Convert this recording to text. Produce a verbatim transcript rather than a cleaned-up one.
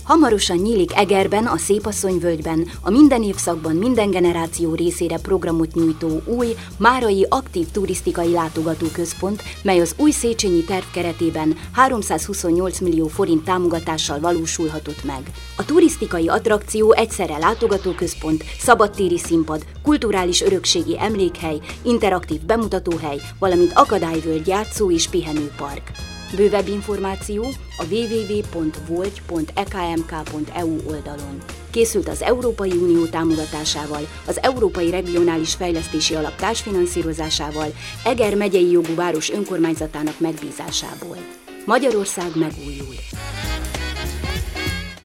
Hamarosan nyílik Egerben, a Szépasszonyvölgyben a minden évszakban, minden generáció részére programot nyújtó új, márai aktív turisztikai látogatóközpont, mely az új Széchenyi terv keretében háromszázhuszonnyolc millió forint támogatással valósulhatott meg. A turisztikai attrakció egyszerre látogatóközpont, szabadtéri színpad, kulturális örökségi emlékhely, interaktív bemutatóhely, valamint akadályvölgy, játszó és pihenőpark. Bővebb információ a double-u double-u double-u pont volgy pont e k m k pont e u oldalon. Készült az Európai Unió támogatásával, az Európai Regionális Fejlesztési Alap társfinanszírozásával, Eger megyei jogú város önkormányzatának megbízásából. Magyarország megújul.